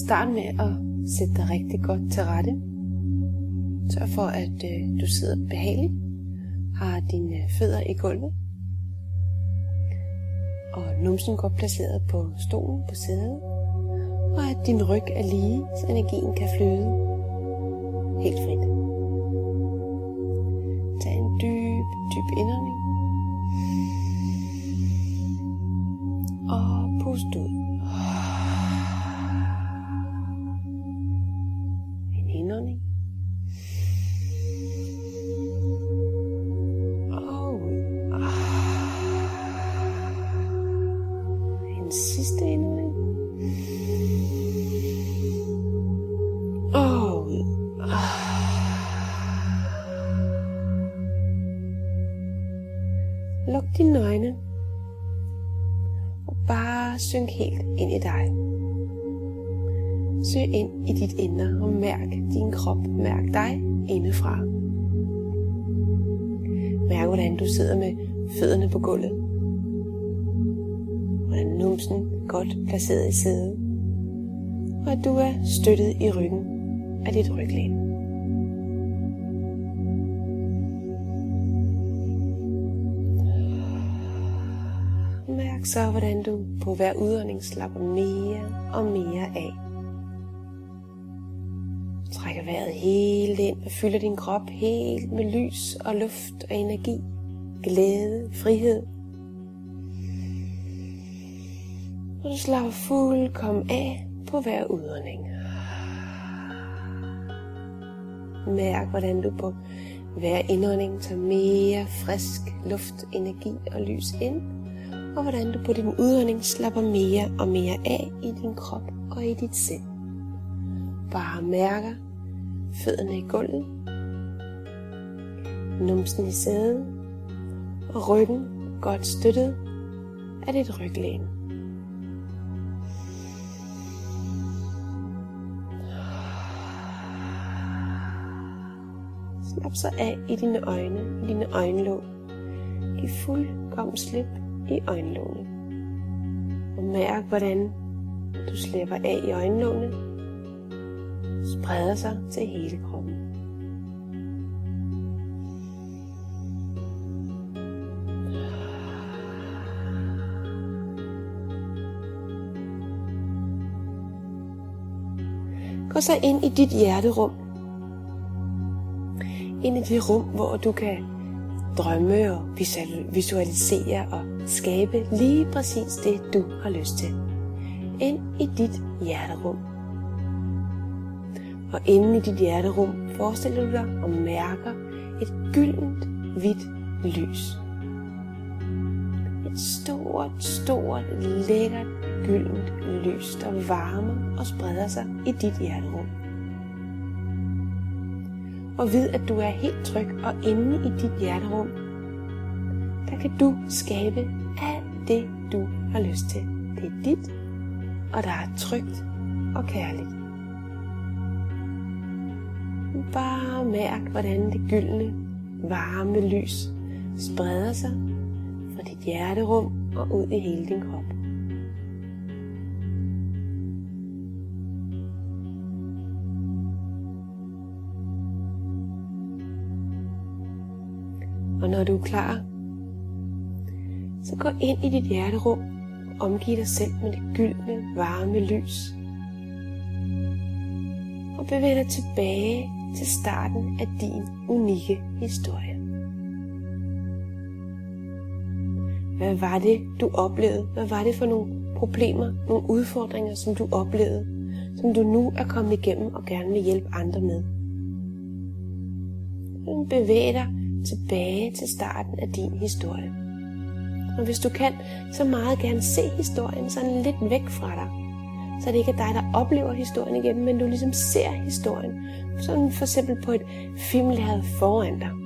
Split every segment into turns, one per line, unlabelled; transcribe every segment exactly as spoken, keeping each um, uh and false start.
Start med at sætte dig rigtig godt til rette. Sørg for, at øh, du sidder behageligt, har dine fødder i gulvet, og numsen godt placeret på stolen på sædet, og at din ryg er lige, så energien kan flyde helt frit. Tag en dyb, dyb indånding, og pust ud. En indånding. Og ud. En sidste indånding. Og ud. Luk dine øjne. Bare synk helt ind i dig. Søg ind i dit indre og mærk din krop. Mærk dig indefra. Mærk, hvordan du sidder med fødderne på gulvet. Hvordan numsen godt placeret i sædet. Og at du er støttet i ryggen af dit ryglæn. Mærk så, hvordan du på hver udånding slapper mere og mere af. Trækker vejret helt ind og fylder din krop helt med lys og luft og energi, glæde, frihed. Og du slapper fuldkommen af på hver udånding. Mærk, hvordan du på hver indånding tager mere frisk luft, energi og lys ind. Og hvordan du på din udånding slapper mere og mere af i din krop og i dit sind. Bare mærker fødderne i gulvet, numsen i sædet og ryggen godt støttet af dit ryglæn. Slap så af i dine øjne, i dine øjenlåg. Giv fuldkommen slip i øjenlågene. Og mærk, hvordan du slipper af i øjenlågene, spreder sig til hele kroppen. Gå så ind i dit hjerterum. Ind i det rum, hvor du kan drømme og visualisere og skabe lige præcis det, du har lyst til. Ind i dit hjerterum. Og inde i dit hjerterum forestiller du dig og mærker et gyldent, hvidt lys. Et stort, stort, lækkert, gyldent lys, der varmer og spreder sig i dit hjerterum. Og ved, at du er helt tryg og inde i dit hjerterum, der kan du skabe alt det, du har lyst til. Det er dit, og der er trygt og kærligt. Bare mærk, hvordan det gyldne, varme lys spreder sig fra dit hjerterum og ud i hele din krop. Og når du er klar, så gå ind i dit hjerterum og omgiv dig selv med det gyldne, varme lys. Og bevæg dig tilbage til starten af din unikke historie. Hvad var det, du oplevede? Hvad var det for nogle problemer, nogle udfordringer, som du oplevede, som du nu er kommet igennem og gerne vil hjælpe andre med? Bevæg dig tilbage til starten af din historie. Og hvis du kan, så meget gerne se historien sådan lidt væk fra dig. Så det ikke er dig, der oplever historien igen, men du ligesom ser historien. Sådan for eksempel på et filmlærred foran dig.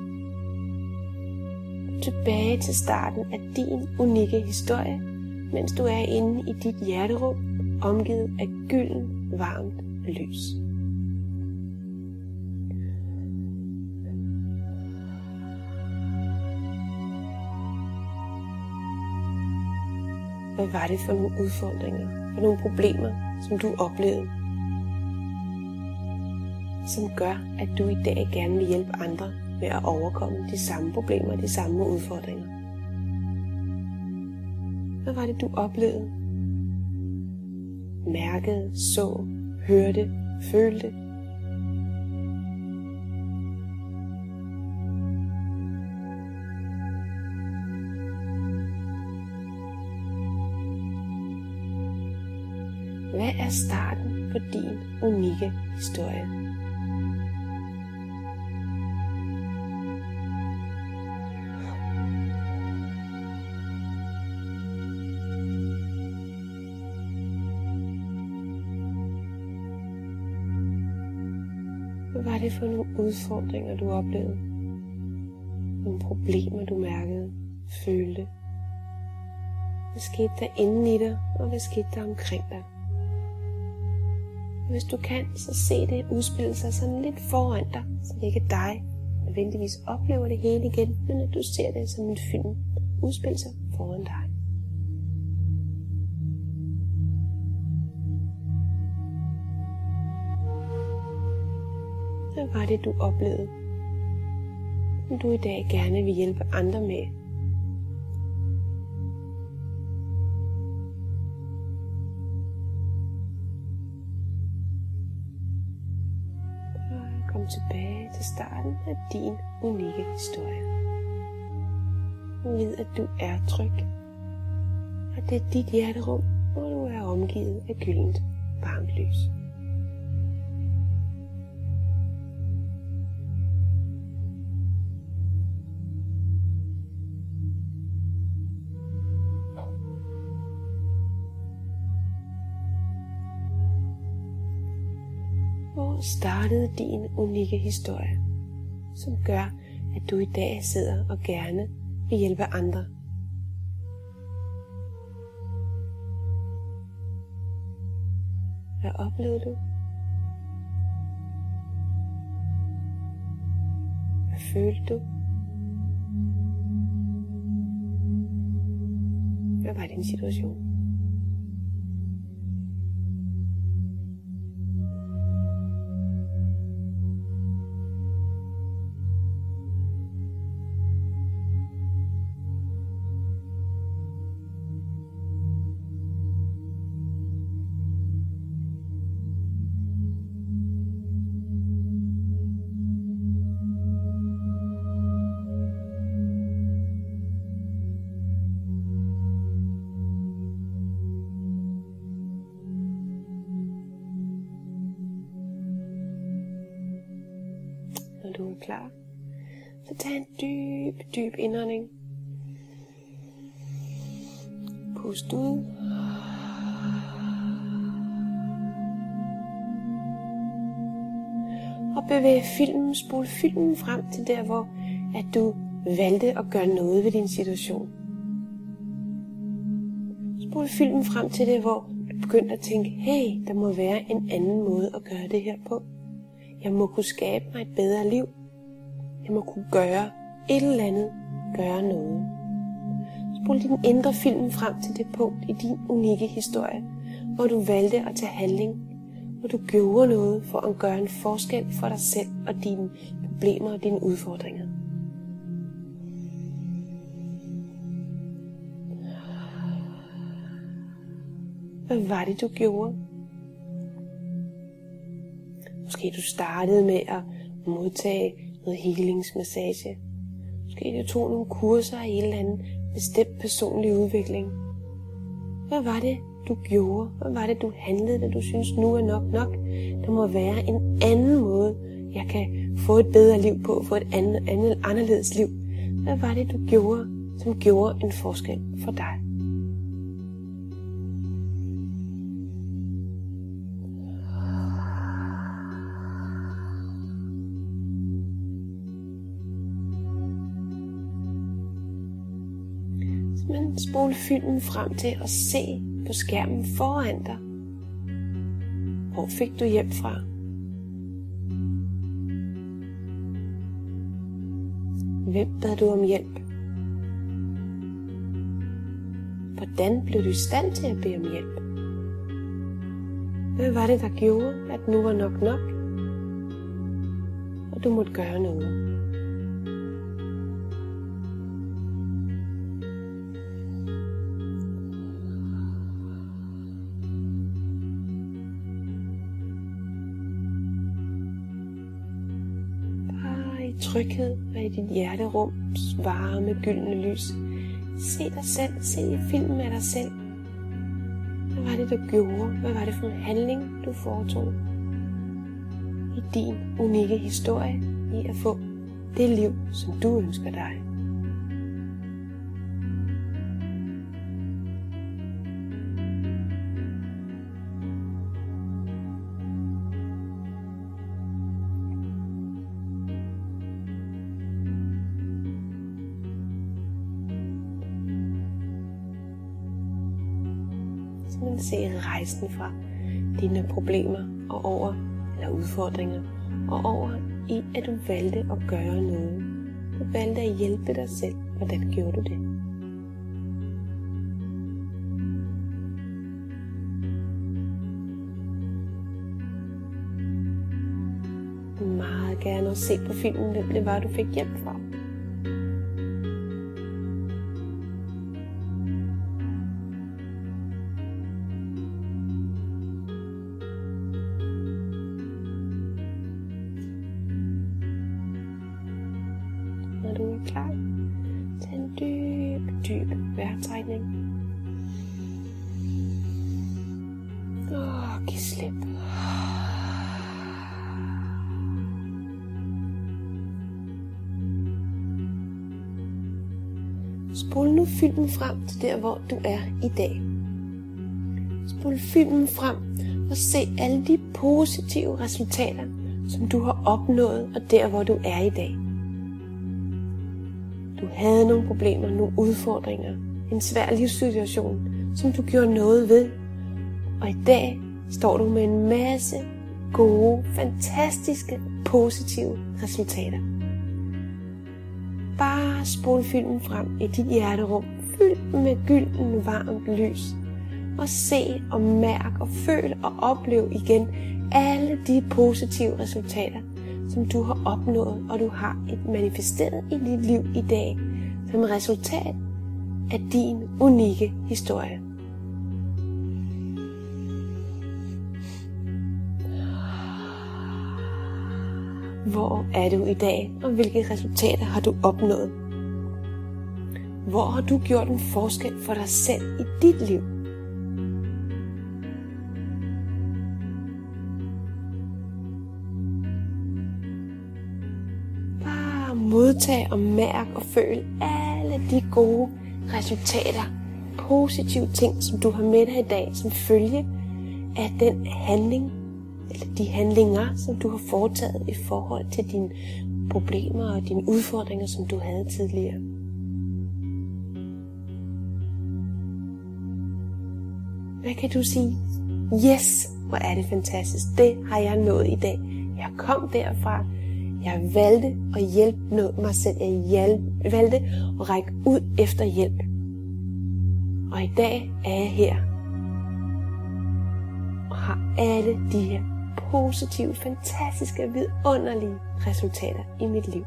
Tilbage til starten af din unikke historie, mens du er inde i dit hjerterum, omgivet af gylden, varmt lys. Hvad var det for nogle udfordringer, for nogle problemer, som du oplevede, som gør, at du i dag gerne vil hjælpe andre med at overkomme de samme problemer, de samme udfordringer? Hvad var det, du oplevede? Mærkede, så, hørte, følte? Hvad er starten på din unikke historie? Hvad var det for nogle udfordringer, du oplevede? Nogle problemer, du mærkede, følte? Hvad skete der inde i dig, og hvad skete der omkring dig? Hvis du kan, så se det udspille sig sådan lidt foran dig, så det ikke er dig, der nødvendigvis oplever det hele igen, men at du ser det som en film udspille sig foran dig. Hvad var det, du oplevede, som du i dag gerne vil hjælpe andre med? Kom tilbage til starten af din unikke historie. Vid, at du er tryg, og det er dit hjerterum, hvor du er omgivet af gyldent varmt lys. Hvor startede din unikke historie, som gør, at du i dag sidder og gerne vil hjælpe andre? Hvad oplevede du? Hvad følte du? Hvad var din situation? Når du er klar, så tag en dyb, dyb indånding. Pust ud. Og bevæg filmen, spol filmen frem til der, hvor at du valgte at gøre noget ved din situation. Spol filmen frem til det, hvor du begyndte at tænke, hey, der må være en anden måde at gøre det her på. Jeg må kunne skabe mig et bedre liv. Jeg må kunne gøre et eller andet, gøre noget. Spol din indre film frem til det punkt i din unikke historie, hvor du valgte at tage handling, hvor du gjorde noget for at gøre en forskel for dig selv og dine problemer og dine udfordringer. Hvad var det, du gjorde? Måske du startede med at modtage noget healingsmassage. Måske du tog nogle kurser i en eller anden bestemt personlig udvikling. Hvad var det, du gjorde? Hvad var det, du handlede, da du synes, nu er nok nok? Der må være en anden måde, jeg kan få et bedre liv på, få et andet, andet anderledes liv. Hvad var det, du gjorde, som gjorde en forskel for dig? Men spol filmen frem til at se på skærmen foran dig. Hvor fik du hjælp fra? Hvem bad du om hjælp? Hvordan blev du i stand til at bede om hjælp? Hvad var det, der gjorde, at nu var nok nok? du måtte gøre noget. Tryghed og i dit hjerterums varme, gyldne lys. Se dig selv, se filmen af dig selv. Hvad var det, du gjorde? Hvad var det for en handling, du foretog? I din unikke historie i at få det liv, som du ønsker dig. Se rejsen fra dine problemer og over, eller udfordringer, og over i, at du valgte at gøre noget. Du valgte at hjælpe dig selv. Hvordan gjorde du det? Meget gerne at se på filmen, hvem det var, du fik hjælp fra. Når du er klar, tag en dyb, dyb vejrtrækning. Og giv slip. Spol nu filmen frem til der, hvor du er i dag. Spol filmen frem og se alle de positive resultater, som du har opnået, og der, hvor du er i dag. Du havde nogle problemer, nogle udfordringer, en svær livssituation, som du gjorde noget ved. Og i dag står du med en masse gode, fantastiske, positive resultater. Bare spol filmen frem i dit hjerterum, fyldt med gylden varmt lys. Og se og mærk og føl og oplev igen alle de positive resultater, som du har opnået, og du har et manifesteret i dit liv i dag, som resultat af din unikke historie. Hvor er du i dag, og hvilke resultater har du opnået? Hvor har du gjort en forskel for dig selv i dit liv? Bare modtag og mærk og føl alle de gode resultater, positive ting, som du har med dig i dag, som følge af den handling, eller de handlinger, som du har foretaget i forhold til dine problemer og dine udfordringer, som du havde tidligere. Hvad kan du sige? Yes, hvor er det fantastisk. Det har jeg nået i dag. Jeg kom derfra. Jeg valgte at hjælpe mig selv. Jeg valgte at række ud efter hjælp. Og i dag er jeg her. Og har alle de her positive, fantastiske, vidunderlige resultater i mit liv.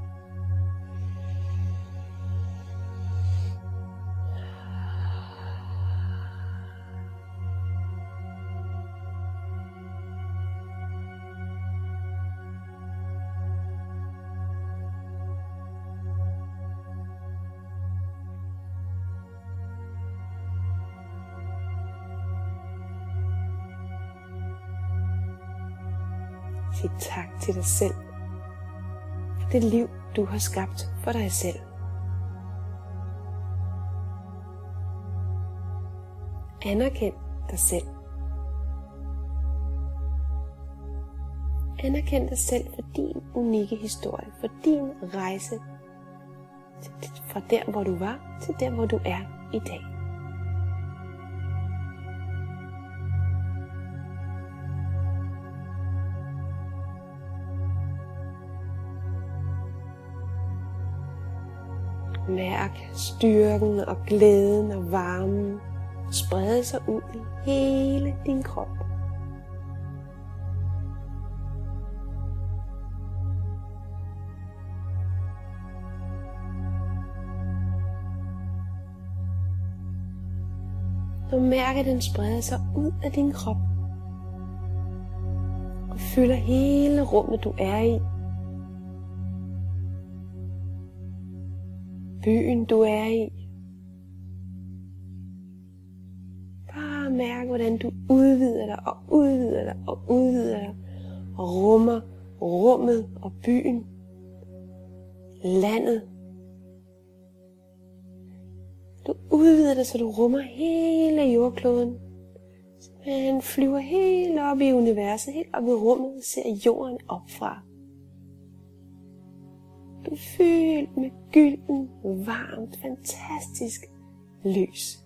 Sig tak til dig selv for det liv, du har skabt for dig selv. Anerkend dig selv. Anerkend dig selv for din unikke historie, for din rejse fra der, hvor du var, til der, hvor du er i dag. Mærk styrken og glæden og varmen sprede sig ud i hele din krop. Og mærk, at den spreder sig ud af din krop. Og fylder hele rummet, du er i. Byen, du er i. Bare mærk, hvordan du udvider dig og udvider dig og udvider dig. Og rummer rummet og byen. Landet. Du udvider dig, så du rummer hele jordkloden. Man flyver helt op i universet, helt op i rummet og ser jorden opfra. Du er fyldt med gylden, varmt, fantastisk lys.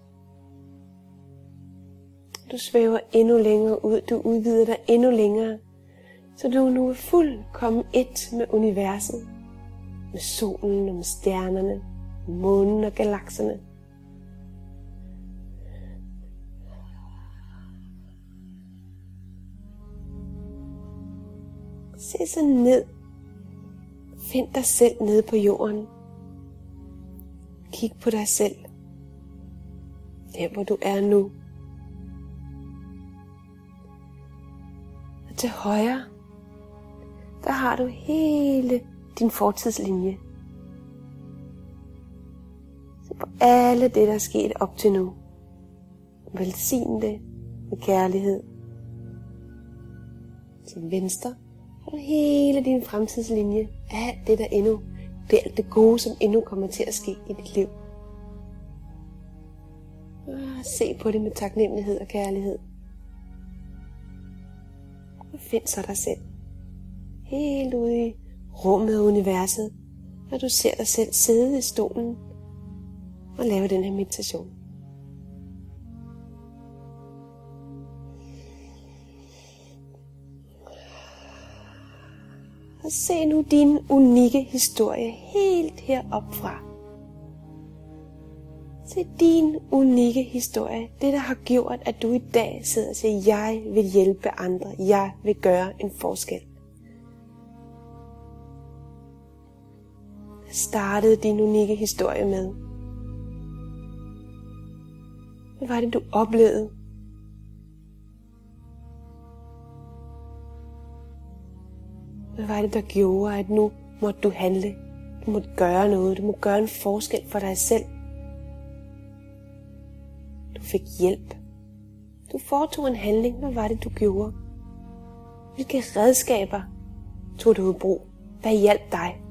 Du svæver endnu længere ud, du udvider dig endnu længere, så du nu er fuldkommen et med universet, med solen og med stjernerne, månen og galakserne. Se så ned. Find dig selv nede på jorden. Kig på dig selv. Der hvor du er nu. Og til højre, der har du hele din fortidslinje. Se på alle det, der er sket op til nu. Velsign det med kærlighed. Til venstre har du hele din fremtidslinje. Alt det, der endnu, det er alt det gode, som endnu kommer til at ske i dit liv. Og se på det med taknemmelighed og kærlighed. Og find så dig selv. Helt ude i rummet og universet, når du ser dig selv sidde i stolen og lave den her meditation. Og se nu din unikke historie helt heroppe fra. Se din unikke historie, det der har gjort, at du i dag sidder og siger, jeg vil hjælpe andre, jeg vil gøre en forskel. Hvad startede din unikke historie med? Hvad var det, du oplevede? Hvad var det, der gjorde, at nu måtte du handle? Du måtte gøre noget. Du må gøre en forskel for dig selv. Du fik hjælp. Du foretog en handling. Hvad var det, du gjorde? Hvilke redskaber tog du i brug? Hvad hjalp dig?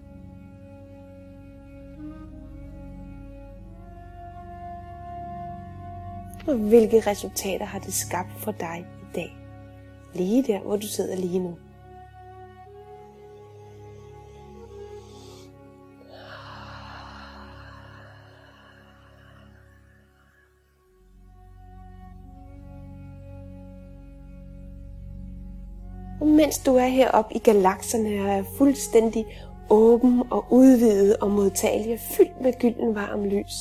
Og hvilke resultater har det skabt for dig i dag? Lige der, hvor du sidder lige nu. Og mens du er heroppe i galakserne og er fuldstændig åben og udvidet og modtagelig og fyldt med gylden varm lys,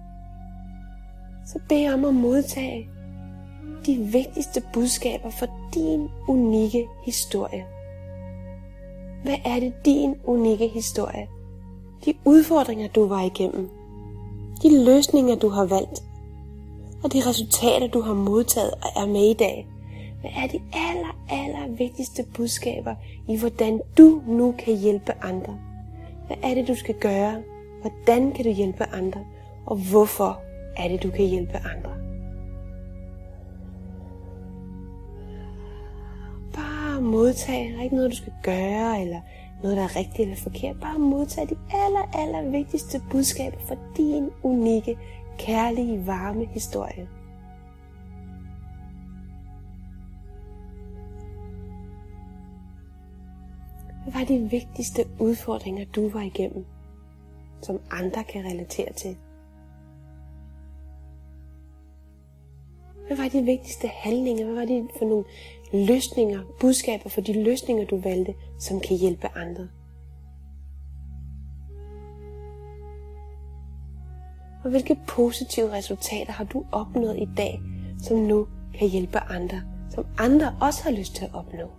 så bed om at modtage de vigtigste budskaber for din unikke historie. Hvad er det din unikke historie? De udfordringer du var igennem, de løsninger du har valgt, og de resultater du har modtaget og er med i dag. Hvad er de aller, aller vigtigste budskaber i, hvordan du nu kan hjælpe andre? Hvad er det, du skal gøre? Hvordan kan du hjælpe andre? Og hvorfor er det, du kan hjælpe andre? Bare modtag. Der er ikke noget, du skal gøre, eller noget, der er rigtigt eller forkert. Bare modtag de aller, aller vigtigste budskaber for din unikke, kærlige, varme historie. Hvad var de vigtigste udfordringer, du var igennem, som andre kan relatere til? Hvad var de vigtigste handlinger? Hvad var det for nogle løsninger, budskaber for de løsninger, du valgte, som kan hjælpe andre? Og hvilke positive resultater har du opnået i dag, som nu kan hjælpe andre, som andre også har lyst til at opnå?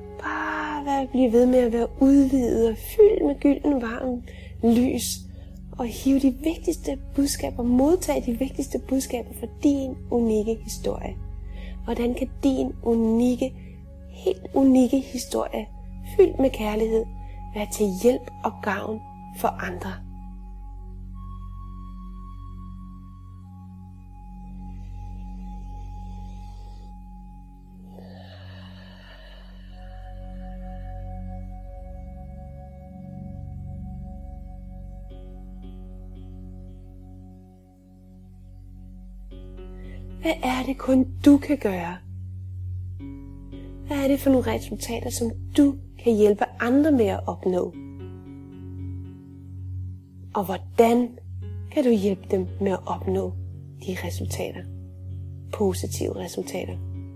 Bare blive ved med at være udvidet og fyldt med gylden varm lys og hive de vigtigste budskaber, modtage de vigtigste budskaber fra din unikke historie. Hvordan kan din unikke, helt unikke historie, fyldt med kærlighed, være til hjælp og gavn for andre? Hvad er det kun du kan gøre? Hvad er det for nogle resultater, som du kan hjælpe andre med at opnå? Og hvordan kan du hjælpe dem med at opnå de resultater? Positive resultater.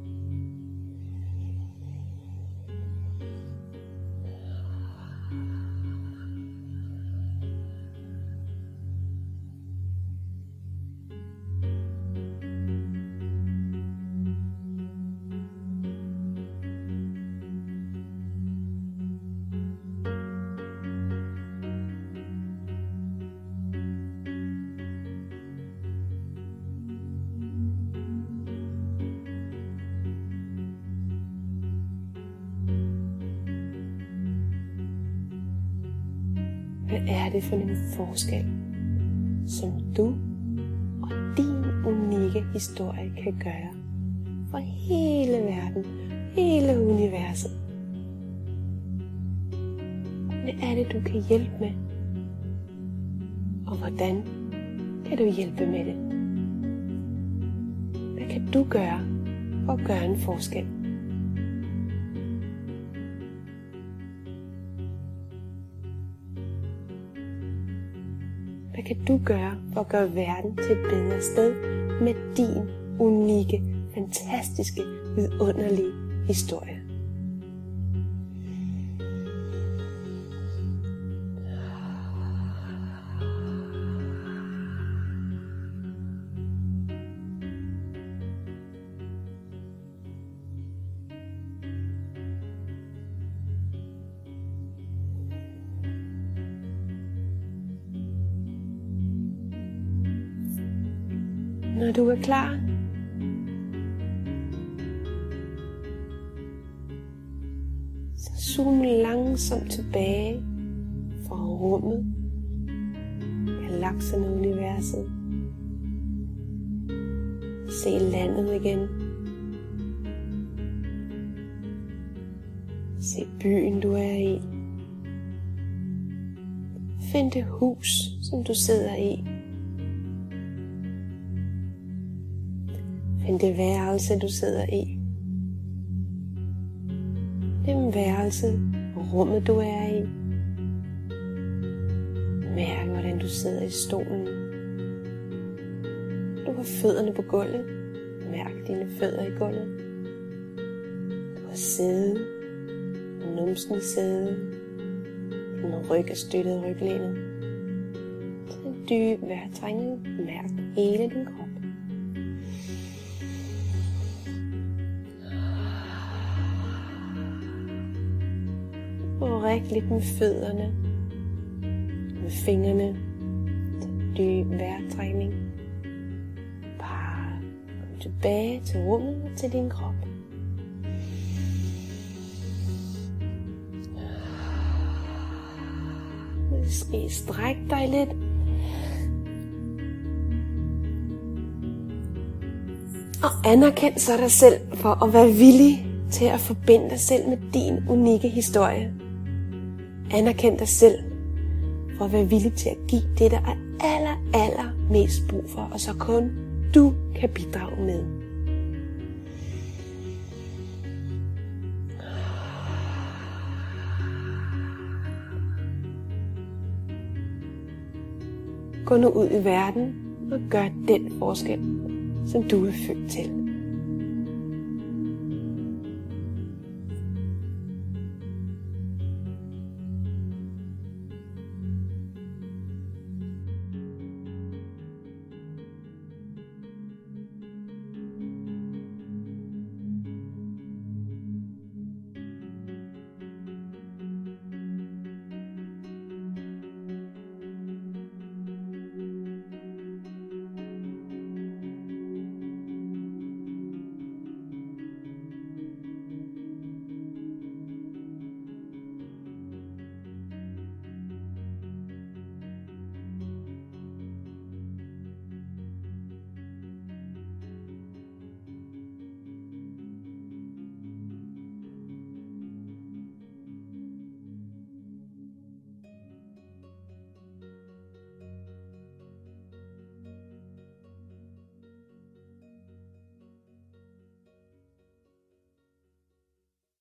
Hvad er det for en forskel, som du og din unikke historie kan gøre for hele verden, hele universet? Hvad er det, du kan hjælpe med? Og hvordan kan du hjælpe med det? Hvad kan du gøre for at gøre en forskel? Hvad kan du gøre for at gøre verden til et bedre sted med din unikke, fantastiske, vidunderlige historie? Når du er klar, så zoom langsomt tilbage fra rummet, galakserne og universet. Se landet igen. Se byen, du er i. Find det hus, som du sidder i. Find det værelse, du sidder i. Det værelse og rummet, du er i. Mærk, hvordan du sidder i stolen. Du har fødderne på gulvet. Mærk dine fødder i gulvet. Du har sæde. Numsen i sæde. Din ryg er støttet i ryglænet. Tag en dyb vejrtrækning. Mærk hele din krop. Ræk lidt med fødderne, med fingrene, dyb vejrtrækning. Bare kom tilbage til rummet og til din krop. Måske stræk dig lidt. Og anerkend så dig selv for at være villig til at forbinde dig selv med din unikke historie. Anerkend dig selv for at være villig til at give det, der er aller, aller mest brug for, og så kun du kan bidrage med. Gå nu ud i verden og gør den forskel, som du er født til.